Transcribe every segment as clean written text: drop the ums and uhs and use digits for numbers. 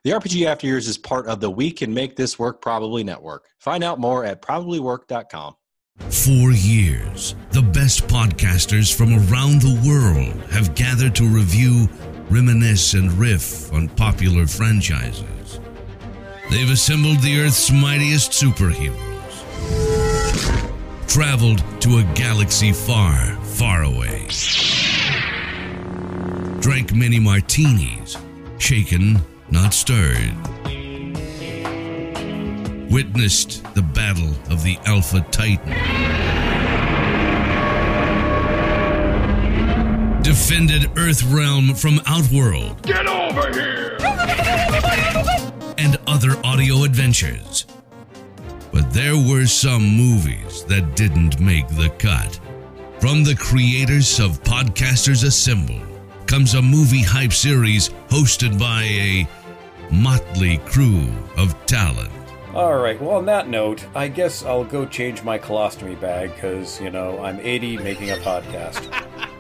The RPG After Years is part of the We Can Make This Work Probably Network. Find out more at probablywork.com. 4 years, the best podcasters from around the world have gathered to review, reminisce, and riff on popular franchises. They've assembled the Earth's mightiest superheroes, traveled to a galaxy far, far away, drank many martinis, shaken, not stirred, witnessed the battle of the Alpha Titan, defended Earthrealm from Outworld, Get over here! and other audio adventures. But there were some movies that didn't make the cut. From the creators of Podcasters Assemble comes a movie hype series hosted by a motley crew of talent. Alright, well, on that note, I guess I'll go change my colostomy bag, because, I'm 80 making a podcast.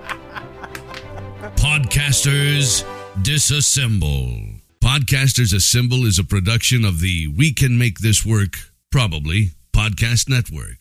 Podcasters Disassemble. Podcasters Assemble is a production of the We Can Make This Work, Probably, Podcast Network.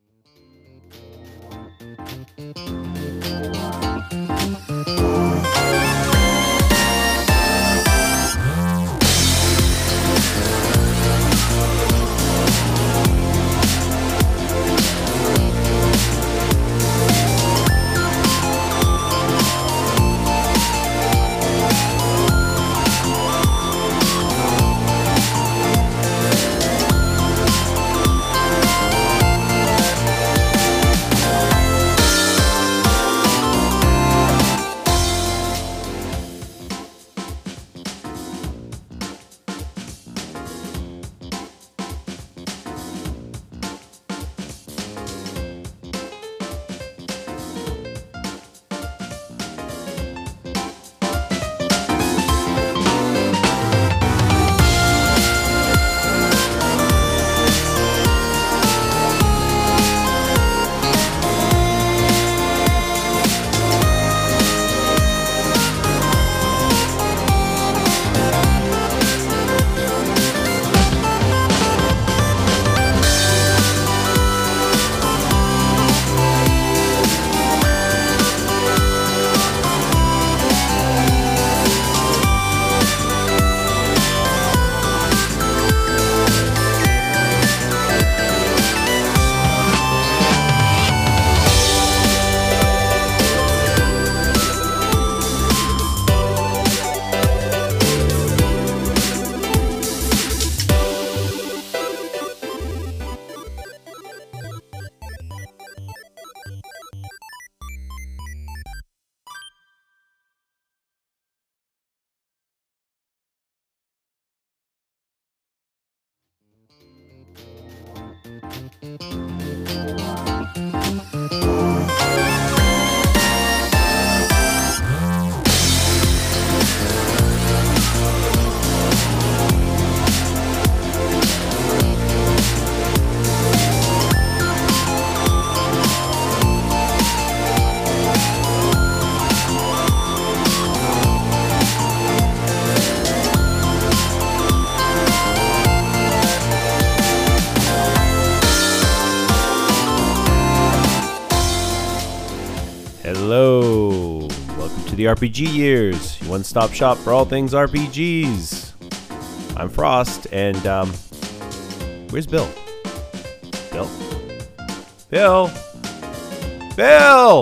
Hello, welcome to the RPG Years, your one-stop shop for all things RPGs. I'm Frost, and where's Bill? Bill? Bill? Bill!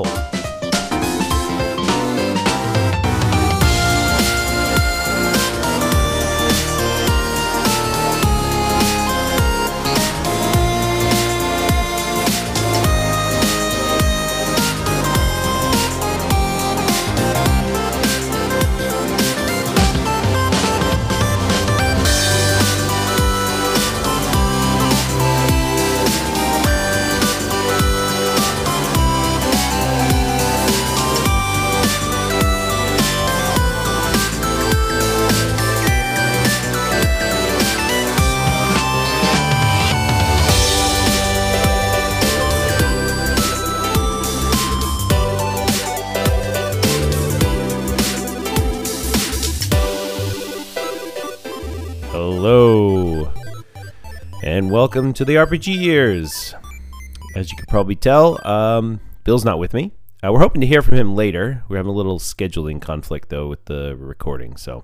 Hello, and welcome to the RPG Years. As you can probably tell, Bill's not with me. We're hoping to hear from him later. We're having a little scheduling conflict, though, with the recording. So,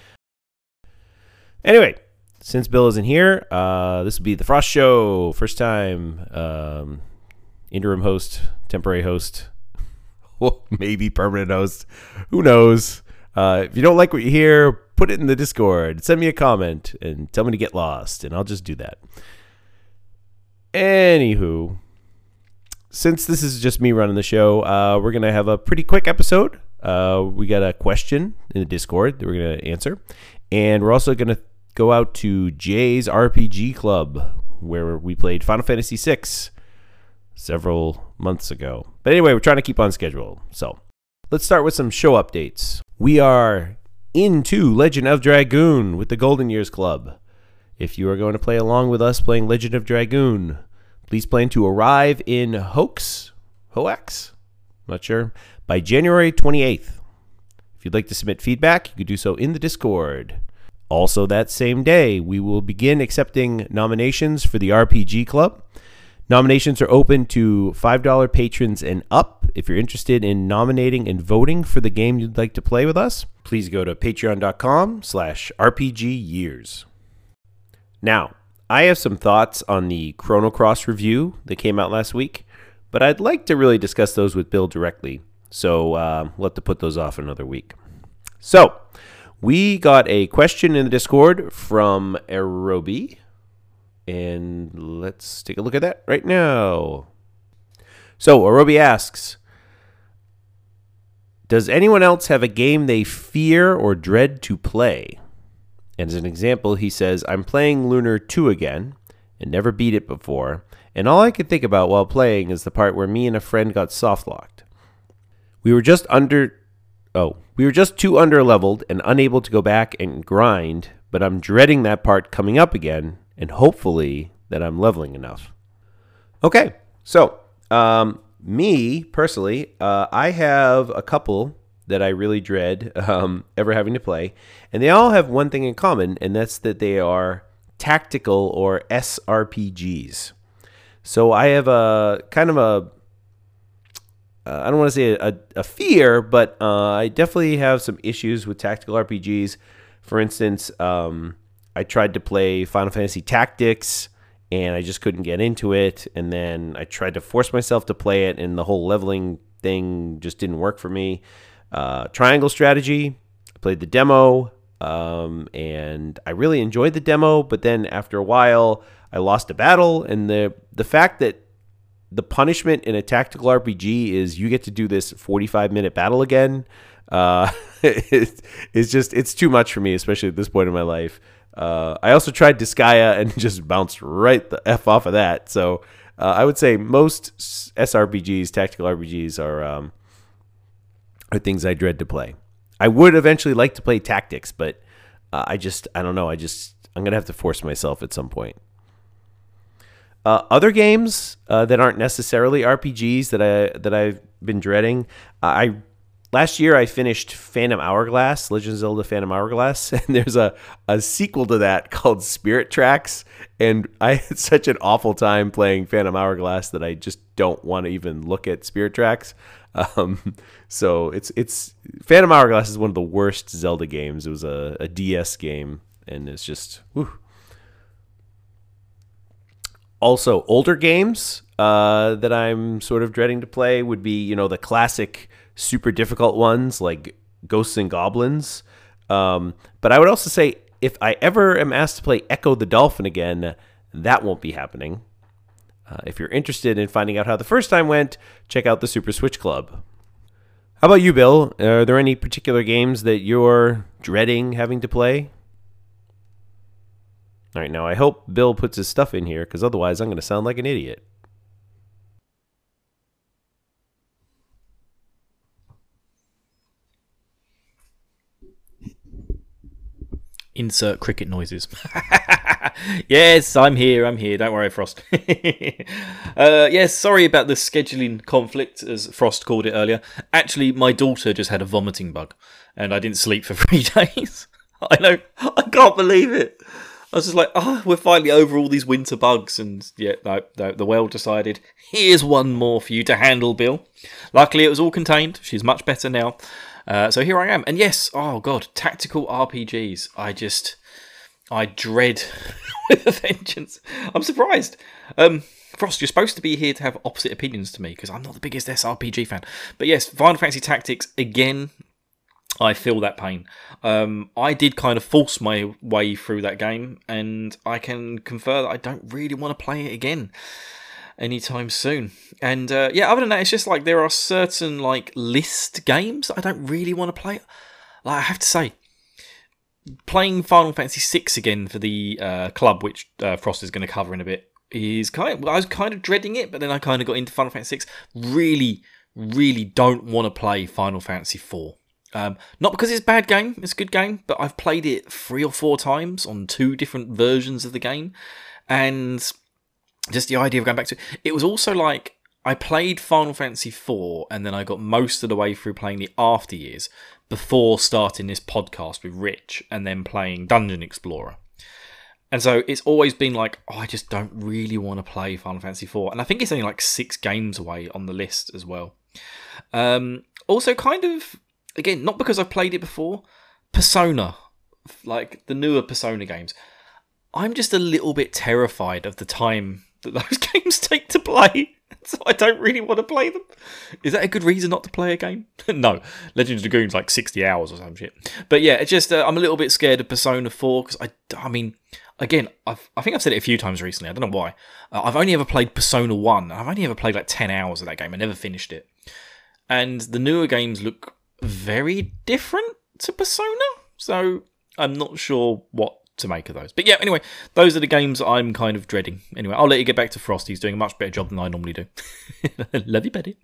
anyway, since Bill isn't here, this will be the Frost Show. First time interim host, temporary host, well, maybe permanent host. Who knows? If you don't like what you hear, put it in the Discord. Send me a comment and tell me to get lost, and I'll just do that. Anywho, since this is just me running the show, we're going to have a pretty quick episode. We got a question in the Discord that we're going to answer. And we're also going to go out to Jay's RPG Club, where we played Final Fantasy VI several months ago. But anyway, we're trying to keep on schedule. So let's start with some show updates. We are into Legend of Dragoon with the Golden Years Club. If you are going to play along with us playing Legend of Dragoon, please plan to arrive in Hoax, not sure, by January 28th. If you'd like to submit feedback, you can do so in the Discord. Also that same day, we will begin accepting nominations for the RPG Club. Nominations are open to $5 patrons and up. If you're interested in nominating and voting for the game you'd like to play with us, please go to patreon.com/RPGyears. Now, I have some thoughts on the Chrono Cross review that came out last week, but I'd like to really discuss those with Bill directly, so we'll have to put those off another week. So, we got a question in the Discord from Aerobi, and let's take a look at that right now. So, Aerobi asks, does anyone else have a game they fear or dread to play? And as an example, he says, I'm playing Lunar 2 again and never beat it before, and all I could think about while playing is the part where me and a friend got soft-locked. We were just too under-leveled and unable to go back and grind, but I'm dreading that part coming up again, and hopefully that I'm leveling enough. Okay, so me, personally, I have a couple that I really dread ever having to play, and they all have one thing in common, and that's that they are tactical or SRPGs. So I have a kind of I don't want to say a fear, but I definitely have some issues with tactical RPGs. For instance, I tried to play Final Fantasy Tactics, and I just couldn't get into it. And then I tried to force myself to play it, and the whole leveling thing just didn't work for me. Triangle Strategy, I played the demo, and I really enjoyed the demo. But then after a while, I lost a battle, and the fact that the punishment in a tactical RPG is you get to do this 45-minute battle again, it's too much for me, especially at this point in my life. I also tried Disgaea and just bounced right the F off of that. So I would say most SRPGs, tactical RPGs, are things I dread to play. I would eventually like to play Tactics, but I don't know. I'm going to have to force myself at some point. Other games that aren't necessarily RPGs that I've been dreading. Last year I finished Phantom Hourglass, Legend of Zelda Phantom Hourglass, and there's a sequel to that called Spirit Tracks, and I had such an awful time playing Phantom Hourglass that I just don't want to even look at Spirit Tracks. So it's Phantom Hourglass is one of the worst Zelda games. It was a DS game, and it's just whew. Also, older games that I'm sort of dreading to play would be, the classic super difficult ones like Ghosts and Goblins. But I would also say if I ever am asked to play Echo the Dolphin again, that won't be happening. If you're interested in finding out how the first time went, check out the Super Switch Club. How about you, Bill? Are there any particular games that you're dreading having to play? All right, now I hope Bill puts his stuff in here, because otherwise I'm going to sound like an idiot. Insert cricket noises. Yes, I'm here. Don't worry, Frost. Yes, sorry about the scheduling conflict, as Frost called it earlier. Actually, my daughter just had a vomiting bug, and I didn't sleep for 3 days. I know. I can't believe it. I was just like, we're finally over all these winter bugs. And yeah, no, the whale decided, here's one more for you to handle, Bill. Luckily, it was all contained. She's much better now. So here I am. And yes, oh God, tactical RPGs. I dread with a vengeance. I'm surprised. Frost, you're supposed to be here to have opposite opinions to me because I'm not the biggest SRPG fan. But yes, Final Fantasy Tactics, again, I feel that pain. I did kind of force my way through that game, and I can confer that I don't really want to play it again anytime soon. And yeah, other than that, it's just like there are certain like list games I don't really want to play. Like I have to say, playing Final Fantasy VI again for the club, which Frost is going to cover in a bit, I was kind of dreading it, but then I kind of got into Final Fantasy VI. Really don't want to play Final Fantasy IV. Not because it's a bad game, it's a good game, but I've played it 3 or 4 times on 2 different versions of the game, and just the idea of going back to it was also like I played Final Fantasy IV, and then I got most of the way through playing the After Years before starting this podcast with Rich, and then playing Dungeon Explorer. And so it's always been like, I just don't really want to play Final Fantasy IV. And I think it's only like 6 games away on the list as well. Also kind of, again, not because I've played it before, Persona, like the newer Persona games. I'm just a little bit terrified of the time that those games take to play. So I don't really want to play them. Is that a good reason not to play a game? No. Legends of Dragoon's like 60 hours or some shit. But yeah, it's just, I'm a little bit scared of Persona 4 because I mean, again, I think I've said it a few times recently. I don't know why. I've only ever played Persona 1. I've only ever played like 10 hours of that game. I never finished it. And the newer games look very different to Persona. So I'm not sure what to make of those. But yeah, anyway, those are the games I'm kind of dreading. Anyway, I'll let you get back to Frost. He's doing a much better job than I normally do. Love you, Betty.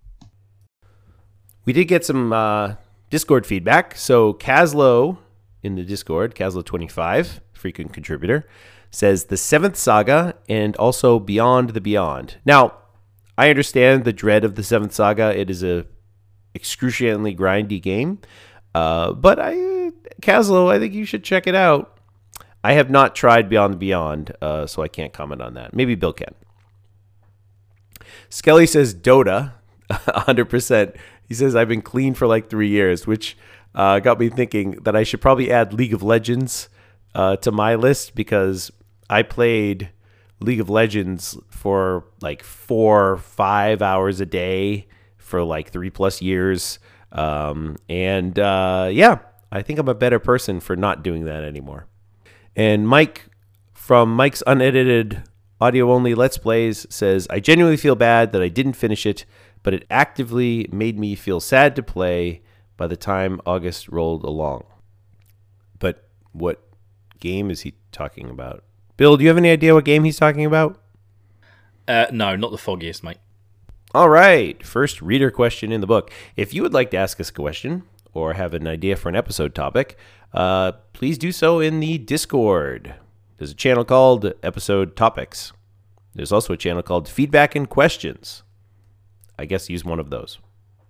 We did get some Discord feedback. So Caslo in the Discord, Caslo25, frequent contributor, says the 7th Saga and also Beyond the Beyond. Now, I understand the dread of the 7th Saga. It is a excruciatingly grindy game. But Caslo, I think you should check it out. I have not tried Beyond the Beyond, so I can't comment on that. Maybe Bill can. Skelly says Dota, 100%. He says, I've been clean for like 3 years, which got me thinking that I should probably add League of Legends to my list because I played League of Legends for like 4 or 5 hours a day for like 3+ years. Yeah, I think I'm a better person for not doing that anymore. And Mike from Mike's Unedited Audio Only Let's Plays says, I genuinely feel bad that I didn't finish it, but it actively made me feel sad to play by the time August rolled along. But what game is he talking about? Bill, do you have any idea what game he's talking about? No, not the foggiest, mate. All right, first reader question in the book. If you would like to ask us a question or have an idea for an episode topic, please do so in the Discord. There's a channel called Episode Topics. There's also a channel called Feedback and Questions. I guess use one of those.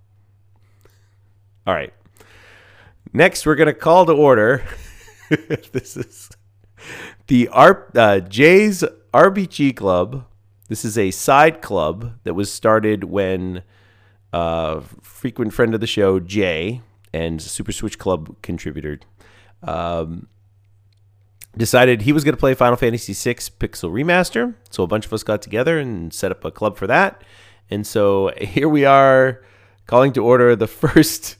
All right. Next, we're going to call to order. This is the Jay's RBG Club. This is a side club that was started when frequent friend of the show, Jay, and Super Switch Club contributor decided he was going to play Final Fantasy VI Pixel Remaster. So a bunch of us got together and set up a club for that. And so here we are calling to order the first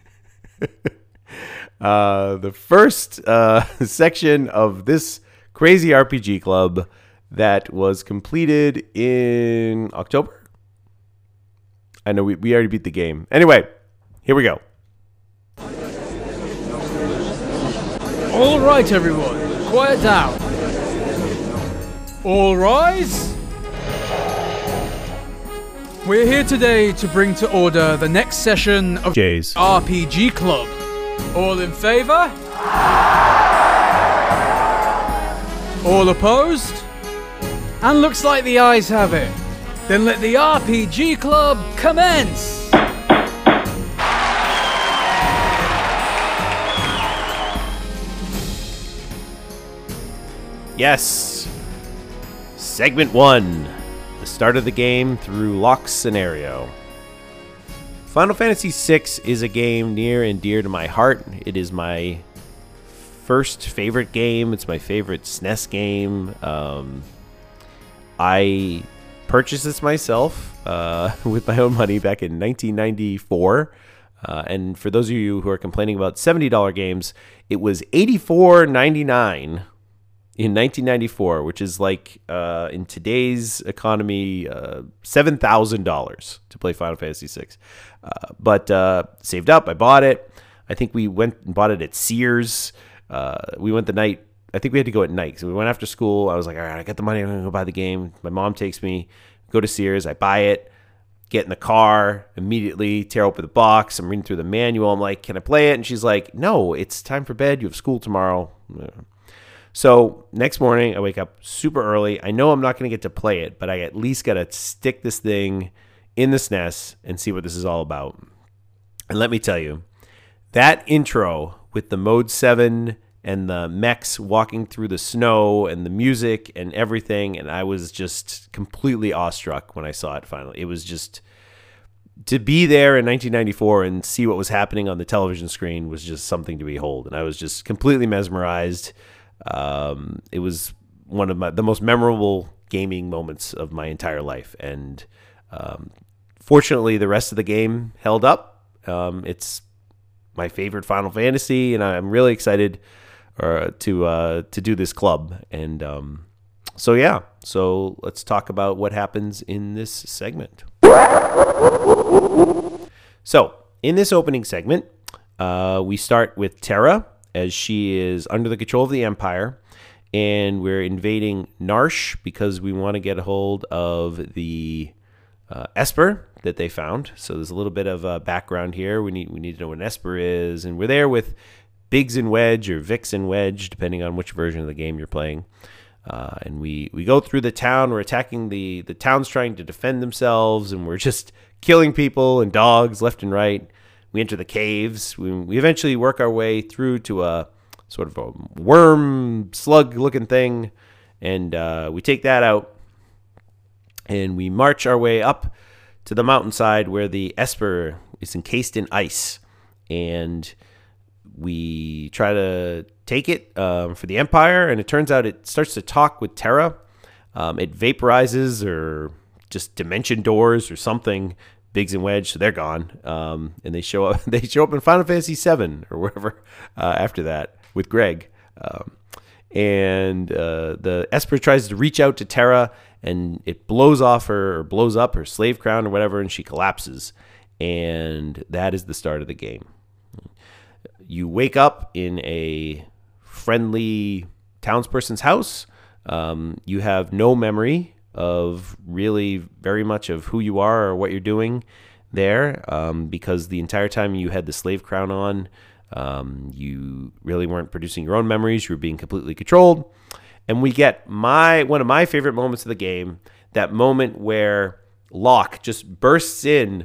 section of this crazy RPG club that was completed in October. I know we already beat the game. Anyway, here we go. All right, everyone, quiet down. All rise. We're here today to bring to order the next session of Jay's RPG Club. All in favor? All opposed? And looks like the ayes have it. Then let the RPG Club commence! Yes. Segment 1. The start of the game through Locke's scenario. Final Fantasy VI is a game near and dear to my heart. It is my first favorite game. It's my favorite SNES game. I purchased this myself with my own money back in 1994. And for those of you who are complaining about $70 games, it was $84.99 in 1994, which is like in today's economy, $7,000 to play Final Fantasy VI. But saved up, I bought it. I think we went and bought it at Sears. We went the night. I think we had to go at night. So we went after school. I was like, all right, I got the money. I'm going to go buy the game. My mom takes me, go to Sears. I buy it, get in the car, immediately tear open the box. I'm reading through the manual. I'm like, can I play it? And she's like, no, it's time for bed. You have school tomorrow. So next morning, I wake up super early. I know I'm not going to get to play it, but I at least got to stick this thing in the SNES and see what this is all about. And let me tell you, that intro with the Mode 7 and the mechs walking through the snow and the music and everything, and I was just completely awestruck when I saw it finally. It was just, to be there in 1994 and see what was happening on the television screen was just something to behold, and I was just completely mesmerized. It was one of the most memorable gaming moments of my entire life, and fortunately the rest of the game held up. It's my favorite Final Fantasy, and I'm really excited to do this club. And so let's talk about what happens in this segment. So in this opening segment, we start with Terra, as she is under the control of the Empire, and we're invading Narshe because we want to get a hold of the Esper that they found. So there's a little bit of background here. We need to know what an Esper is, and we're there with Biggs and Wedge, or Vix and Wedge, depending on which version of the game you're playing. And we go through the town. We're attacking the town's trying to defend themselves, and we're just killing people and dogs left and right. We enter the caves. We eventually work our way through to a sort of a worm slug-looking thing, and we take that out, and we march our way up to the mountainside where the Esper is encased in ice, and we try to take it for the Empire, and it turns out it starts to talk with Terra. It vaporizes or just dimension doors or something Biggs and Wedge, so they're gone. And they show up. They show up in Final Fantasy VII or wherever after that with Greg. And the Esper tries to reach out to Terra, and it blows up her slave crown or whatever, and she collapses. And that is the start of the game. You wake up in a friendly townsperson's house. You have no memory of really very much of who you are or what you're doing there, because the entire time you had the slave crown on, you really weren't producing your own memories. You were being completely controlled. And we get one of my favorite moments of the game, that moment where Locke just bursts in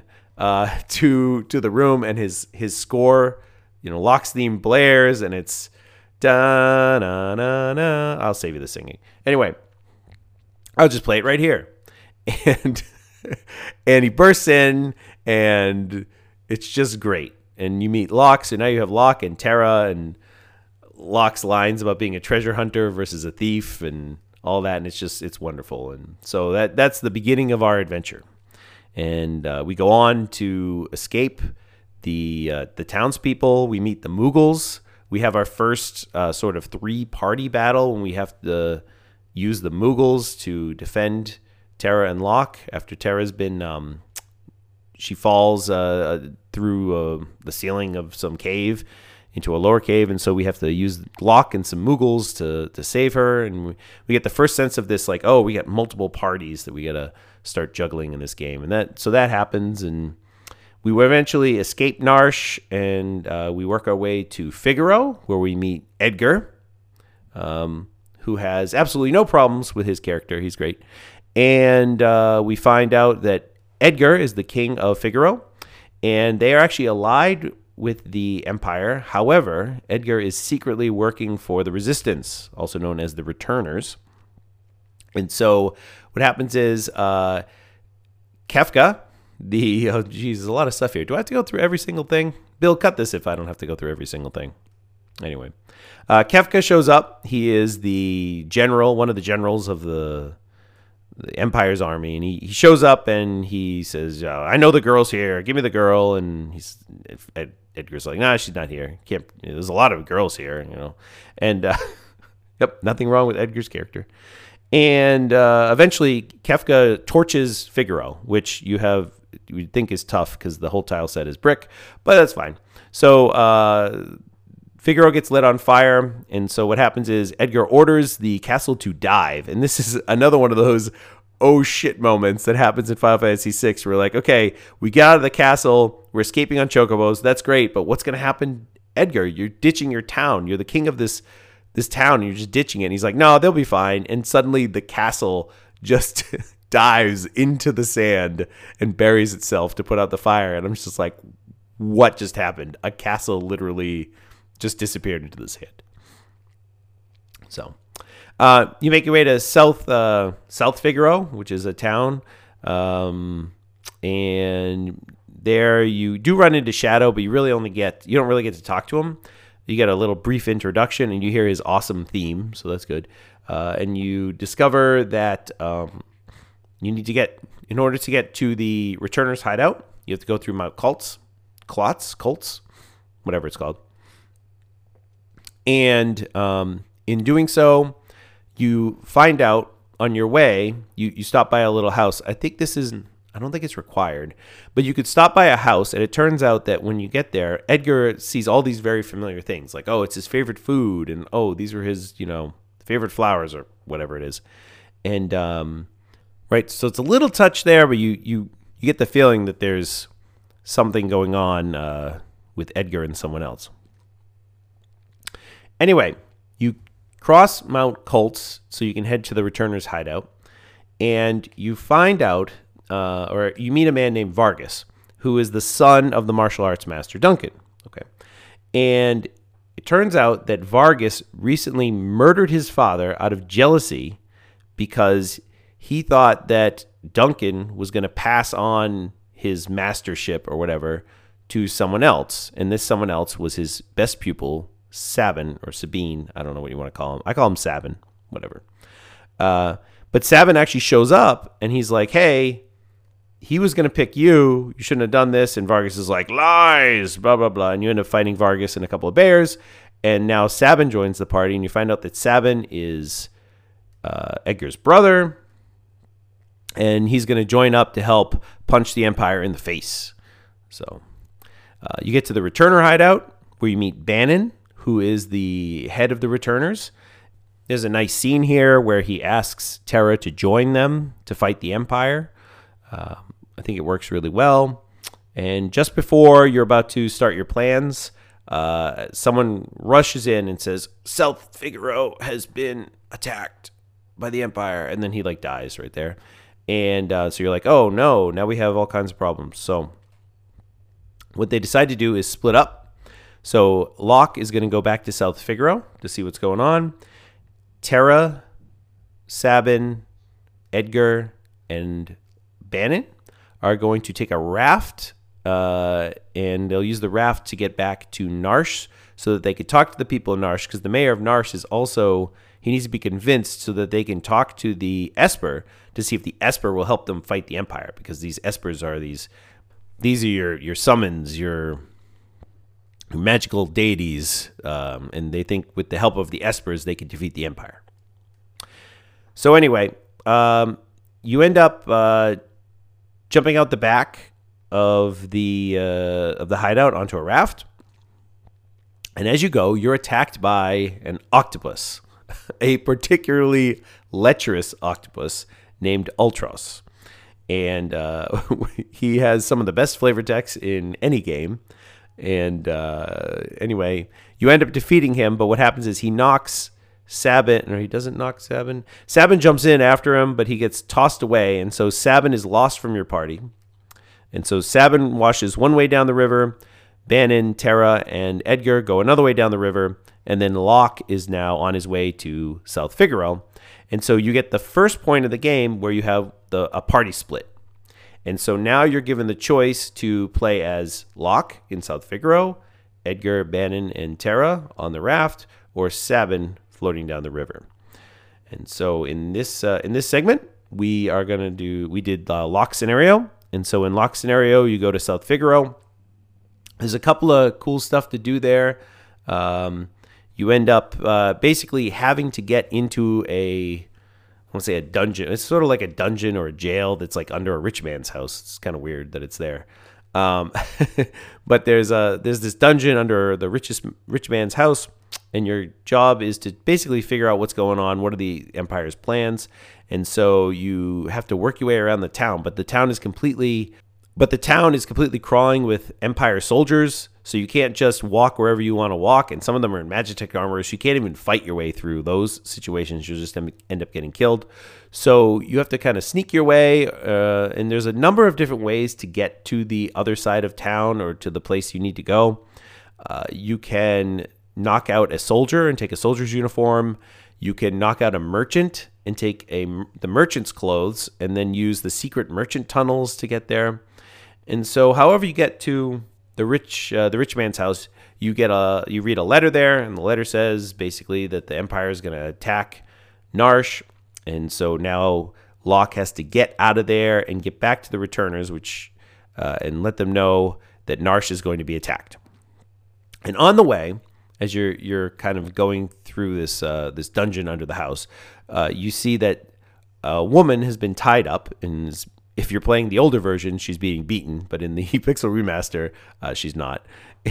to the room, and his score, Locke's theme blares, and it's da na na na. I'll save you the singing. Anyway, I'll just play it right here. And he bursts in, and it's just great. And you meet Locke, so now you have Locke and Terra, and Locke's lines about being a treasure hunter versus a thief and all that, and it's wonderful. And so that's the beginning of our adventure. And we go on to escape the townspeople. We meet the Moogles. We have our first sort of 3-party battle when we have to use the Moogles to defend Terra and Locke after Terra's been she falls through the ceiling of some cave into a lower cave, and so we have to use Locke and some Moogles to save her. And we get the first sense of this, like, oh, we got multiple parties that we gotta start juggling in this game, and that happens, and we eventually escape Narshe, and we work our way to Figaro, where we meet Edgar, who has absolutely no problems with his character. He's great. And we find out that Edgar is the king of Figaro, and they are actually allied with the Empire. However, Edgar is secretly working for the Resistance, also known as the Returners. And so what happens is Kefka, there's a lot of stuff here. Do I have to go through every single thing? Bill, cut this if I don't have to go through every single thing. Anyway, Kefka shows up. He is the general, one of the generals of the Empire's army, and he shows up and he says, "I know the girl's here. Give me the girl." And Edgar's like, "Nah, she's not here. Can't. There's a lot of girls here, you know." And yep, nothing wrong with Edgar's character. And eventually, Kefka torches Figaro, which you would think is tough because the whole tile set is brick, but that's fine. So Figaro gets lit on fire, and so what happens is Edgar orders the castle to dive, and this is another one of those oh shit moments that happens in Final Fantasy VI. We're like, okay, we got out of the castle, we're escaping on chocobos, that's great, but what's going to happen, Edgar? You're ditching your town, you're the king of this town, and you're just ditching it. And he's like, no, they'll be fine, and suddenly the castle just dives into the sand and buries itself to put out the fire, and I'm just like, what just happened? A castle literally just disappeared into the sand. So you make your way to South Figaro, which is a town, and there you do run into Shadow, but you don't really get to talk to him. You get a little brief introduction, and you hear his awesome theme, so that's good. And you discover that you need to in order to get to the Returners' hideout, you have to go through Mount Colts, whatever it's called. And in doing so, you find out on your way, you stop by a little house. I don't think it's required, but you could stop by a house, and it turns out that when you get there, Edgar sees all these very familiar things, like, oh, it's his favorite food, and oh, these are his, favorite flowers or whatever it is. And right, so it's a little touch there, but you get the feeling that there's something going on with Edgar and someone else. Anyway, you cross Mount Colts so you can head to the Returners' hideout, and you find out, or you meet a man named Vargas, who is the son of the martial arts master Duncan. Okay, and it turns out that Vargas recently murdered his father out of jealousy because he thought that Duncan was going to pass on his mastership or whatever to someone else, and this someone else was his best pupil, Sabin or Sabine. I don't know what you want to call him. I call him Sabin, whatever. But Sabin actually shows up, and he's like, hey, he was going to pick you. You shouldn't have done this. And Vargas is like, lies, blah, blah, blah. And you end up fighting Vargas and a couple of bears. And now Sabin joins the party, and you find out that Sabin is Edgar's brother, and he's going to join up to help punch the Empire in the face. So you get to the Returner hideout, where you meet Bannon, who is the head of the Returners. There's a nice scene here where he asks Terra to join them to fight the Empire. I think it works really well. And just before you're about to start your plans, someone rushes in and says, South Figaro has been attacked by the Empire. And then he dies right there. And so you're like, oh no, now we have all kinds of problems. So what they decide to do is split up. So Locke is going to go back to South Figaro to see what's going on. Terra, Sabin, Edgar, and Bannon are going to take a raft, and they'll use the raft to get back to Narshe so that they could talk to the people in Narshe, because the mayor of Narshe is also, he needs to be convinced so that they can talk to the Esper to see if the Esper will help them fight the Empire, because these Espers are these are your summons, your magical deities, and they think with the help of the Espers they can defeat the Empire. So anyway, you end up jumping out the back of the hideout onto a raft, and as you go, you're attacked by an octopus, a particularly lecherous octopus named Ultros, and he has some of the best flavor text in any game. And anyway, you end up defeating him, but what happens is he knocks Sabin, or he doesn't knock Sabin. Sabin jumps in after him, but he gets tossed away, and so Sabin is lost from your party. And so Sabin washes one way down the river, Bannon, Tara, and Edgar go another way down the river, and then Locke is now on his way to South Figaro. And so you get the first point of the game where you have a party split. And so now you're given the choice to play as Locke in South Figaro, Edgar, Bannon, and Tara on the raft, or Sabin floating down the river. And so in this segment, we did Locke scenario. And so in Locke scenario, you go to South Figaro. There's a couple of cool stuff to do there. You end up basically having to get into I want to say a dungeon. It's sort of like a dungeon or a jail that's like under a rich man's house. It's kind of weird that it's there. But there's this dungeon under the rich man's house, and your job is to basically figure out what's going on. What are the Empire's plans? And so you have to work your way around the town, but the town is completely crawling with Empire soldiers. So you can't just walk wherever you want to walk, and some of them are in Magitech armor, so you can't even fight your way through those situations. You'll just end up getting killed. So you have to kind of sneak your way, and there's a number of different ways to get to the other side of town or to the place you need to go. You can knock out a soldier and take a soldier's uniform. You can knock out a merchant and take the merchant's clothes, and then use the secret merchant tunnels to get there. And so however you get to the rich man's house, you read a letter there, and the letter says basically that the Empire is going to attack Narshe, and so now Locke has to get out of there and get back to the returners, and let them know that Narshe is going to be attacked. And on the way, as you're kind of going through this dungeon under the house, you see that a woman has been tied up, and if you're playing the older version, she's being beaten, but in the Pixel Remaster, she's not.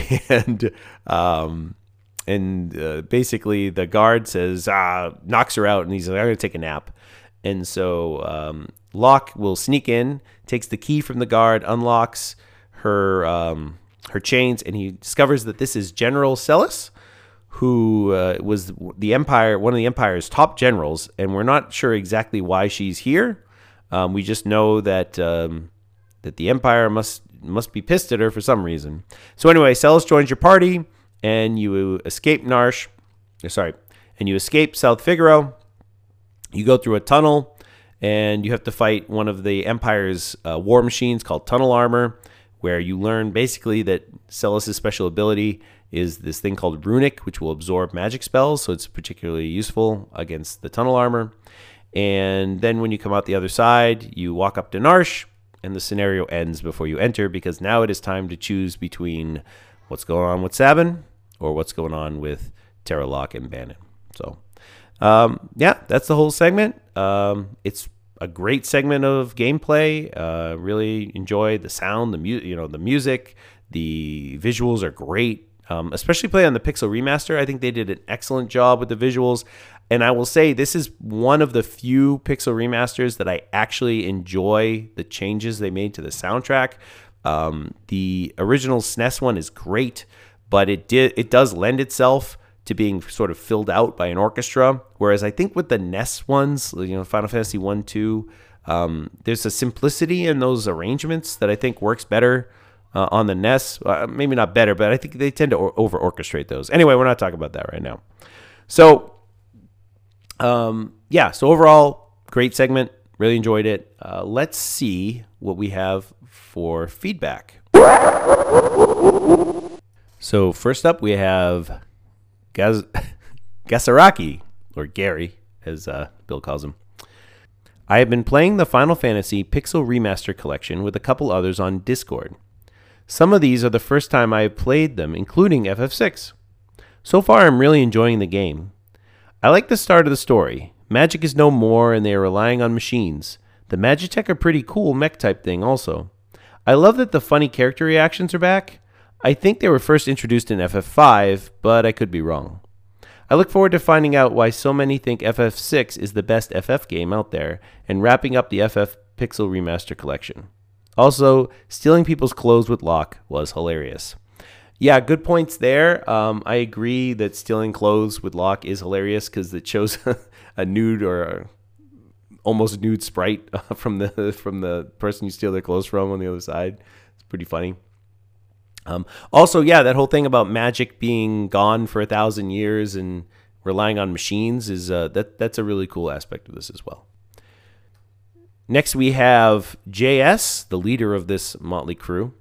And basically the guard says, knocks her out, and he's like, I'm going to take a nap. And so Locke will sneak in, takes the key from the guard, unlocks her chains, and he discovers that this is General Celis, who was one of the Empire's top generals, and we're not sure exactly why she's here. We just know that the Empire must be pissed at her for some reason. So anyway, Celis joins your party, and you escape Narshe. And you escape South Figaro. You go through a tunnel, and you have to fight one of the Empire's war machines called Tunnel Armor, where you learn basically that Celis' special ability is this thing called Runic, which will absorb magic spells, so it's particularly useful against the Tunnel Armor. And then when you come out the other side, you walk up to Narshe, and the scenario ends before you enter, because now it is time to choose between what's going on with Sabin or what's going on with Tara, Locke, and Bannon. So, that's the whole segment. It's a great segment of gameplay. Really enjoy the sound, the music, the visuals are great. Especially play on the Pixel Remaster. I think they did an excellent job with the visuals. And I will say this is one of the few Pixel Remasters that I actually enjoy the changes they made to the soundtrack. The original SNES one is great, but it does lend itself to being sort of filled out by an orchestra. Whereas I think with the NES ones, Final Fantasy 1, 2, there's a simplicity in those arrangements that I think works better on the NES. Maybe not better, but I think they tend to over-orchestrate those. Anyway, we're not talking about that right now. So, so overall, great segment. Really enjoyed it. Let's see what we have for feedback. So first up, we have Gasaraki, or Gary, as Bill calls him. I have been playing the Final Fantasy Pixel Remaster Collection with a couple others on Discord. Some of these are the first time I have played them, including FF6. So far, I'm really enjoying the game. I like the start of the story. Magic is no more, and they are relying on machines. The Magitech are pretty cool mech-type thing also. I love that the funny character reactions are back. I think they were first introduced in FF5, but I could be wrong. I look forward to finding out why so many think FF6 is the best FF game out there, and wrapping up the FF Pixel Remaster Collection. Also, stealing people's clothes with Locke was hilarious. Yeah, good points there. I agree that stealing clothes with Locke is hilarious because it shows a nude or almost nude sprite from the person you steal their clothes from on the other side. It's pretty funny. Also, yeah, that whole thing about magic being gone for 1,000 years and relying on machines is that's a really cool aspect of this as well. Next, we have JS, the leader of this motley crew.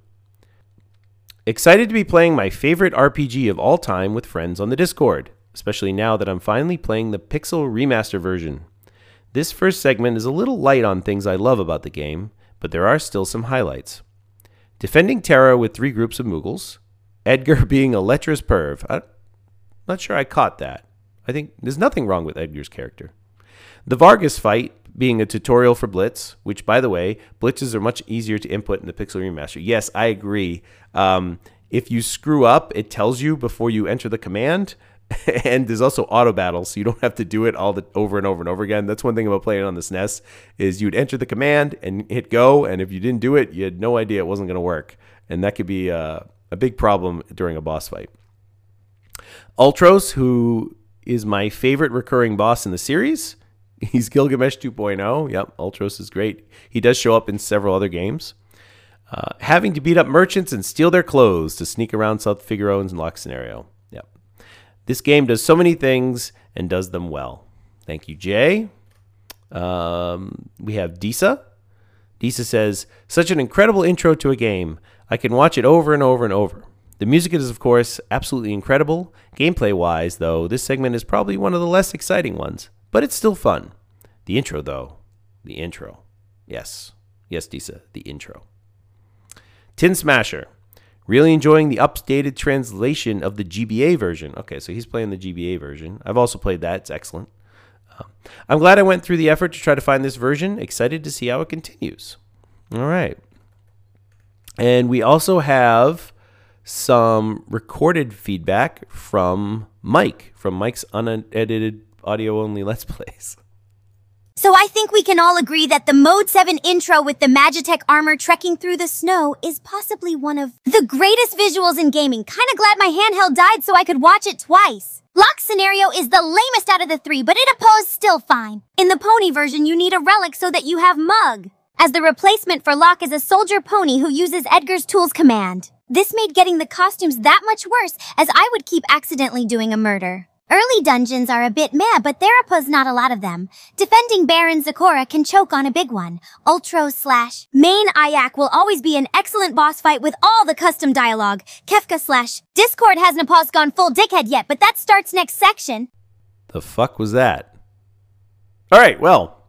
Excited to be playing my favorite RPG of all time with friends on the Discord, especially now that I'm finally playing the Pixel Remaster version. This first segment is a little light on things I love about the game, but there are still some highlights. Defending Terra with 3 groups of Moogles, Edgar being a lecherous perv. I'm not sure I caught that. I think there's nothing wrong with Edgar's character. The Vargas fight being a tutorial for Blitz, which, by the way, Blitzes are much easier to input in the Pixel Remaster. Yes, I agree. If you screw up, it tells you before you enter the command, and there's also auto battle, so you don't have to do it over and over and over again. That's one thing about playing on the SNES, is you'd enter the command and hit go, and if you didn't do it, you had no idea it wasn't going to work, and that could be a big problem during a boss fight. Ultros, who is my favorite recurring boss in the series. He's Gilgamesh 2.0. Yep, Ultros is great. He does show up in several other games. Having to beat up merchants and steal their clothes to sneak around South Figaro and lock scenario. Yep. This game does so many things and does them well. Thank you, Jay. We have Disa. Disa says, such an incredible intro to a game. I can watch it over and over and over. The music is, of course, absolutely incredible. Gameplay-wise, though, this segment is probably one of the less exciting ones. But it's still fun. The intro, though. The intro. Yes. Yes, Disa. The intro. Tin Smasher. Really enjoying the updated translation of the GBA version. Okay, so he's playing the GBA version. I've also played that. It's excellent. I'm glad I went through the effort to try to find this version. Excited to see how it continues. All right. And we also have some recorded feedback from Mike's unedited audio-only Let's Plays. So I think we can all agree that the Mode 7 intro with the Magitech armor trekking through the snow is possibly one of the greatest visuals in gaming. Kinda glad my handheld died so I could watch it twice. Lock scenario is the lamest out of the 3, but it opposed still fine. In the pony version, you need a relic so that you have Mug, as the replacement for Locke is a soldier pony who uses Edgar's Tools command. This made getting the costumes that much worse, as I would keep accidentally doing a murder. Early dungeons are a bit meh, but Therapa's not a lot of them. Defending Baron Zakora can choke on a big one. Ultros / Main Ayak will always be an excellent boss fight with all the custom dialogue. Kefka / Discord hasn't paused gone full dickhead yet, but that starts next section. The fuck was that? All right, well,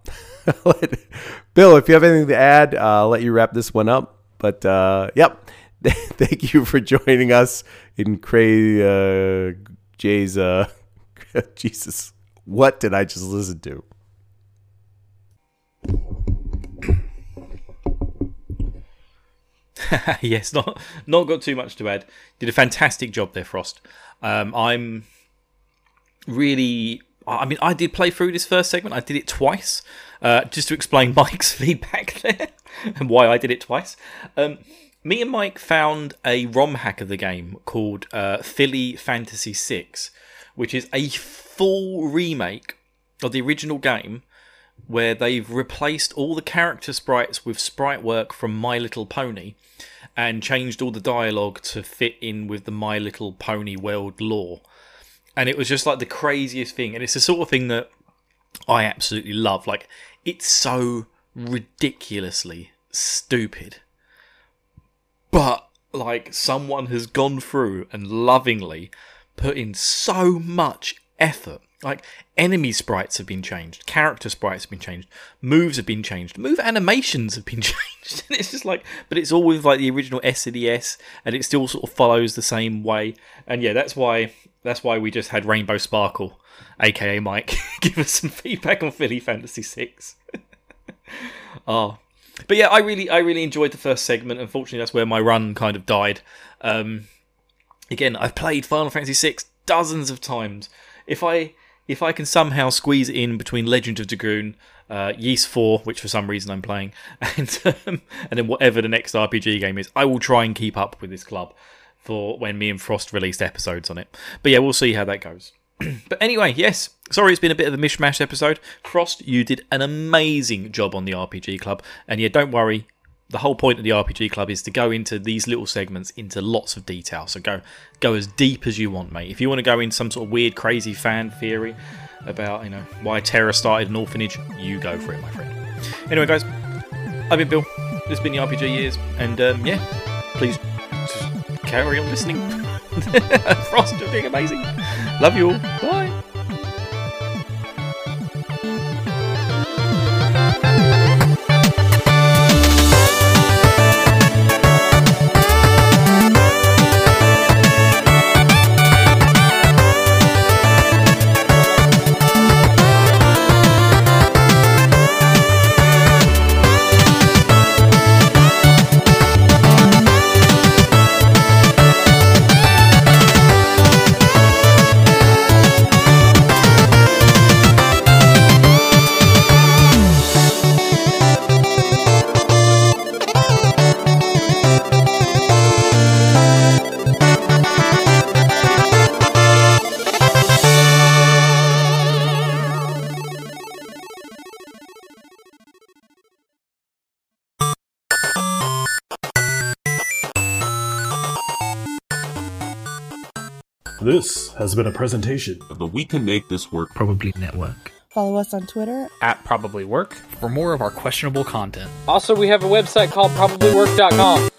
Bill, if you have anything to add, I'll let you wrap this one up. But, yep, thank you for joining us in Jay's... Jesus, what did I just listen to? Yes, not got too much to add. Did a fantastic job there, Frost. I'm really... I mean, I did play through this first segment. I did it twice, just to explain Mike's feedback there and why I did it twice. Me and Mike found a ROM hack of the game called Philly Fantasy 6, which is a full remake of the original game where they've replaced all the character sprites with sprite work from My Little Pony and changed all the dialogue to fit in with the My Little Pony world lore. And it was just like the craziest thing. And it's the sort of thing that I absolutely love. Like, it's so ridiculously stupid. But, like, someone has gone through and lovingly put in so much effort. Like, enemy sprites have been changed, character sprites have been changed, moves have been changed, move animations have been changed. And it's just like, but it's all with like the original SNES, and it still sort of follows the same way. And yeah, that's why we just had Rainbow Sparkle, aka Mike, give us some feedback on Philly Fantasy 6. Oh. But yeah, I really enjoyed the first segment. Unfortunately, that's where my run kind of died. Again, I've played Final Fantasy VI dozens of times. If I can somehow squeeze it in between Legend of Dragoon, Ys 4, which for some reason I'm playing, and then whatever the next RPG game is, I will try and keep up with this club for when me and Frost released episodes on it. But yeah, we'll see how that goes. But anyway, yes, sorry it's been a bit of a mishmash episode. Frost, you did an amazing job on the RPG Club. And yeah, don't worry, the whole point of the RPG Club is to go into these little segments into lots of detail. So go as deep as you want, mate. If you want to go into some sort of weird, crazy fan theory about, why terror started an orphanage, you go for it, my friend. Anyway, guys, I've been Bill. This has been the RPG Years, and please just carry on listening. Frost, you're doing amazing. Love you all. Bye. This has been a presentation of the We Can Make This Work Probably Network. Follow us on Twitter @ProbablyWork for more of our questionable content. Also, we have a website called probablywork.com.